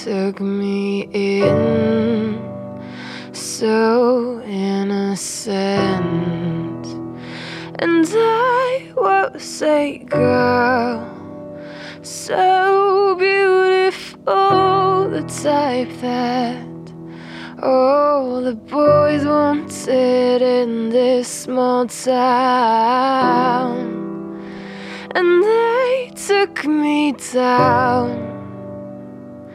took me in, so innocent. And I was a girl, so beautiful, the type that all the boys wanted in this small town. And they took me down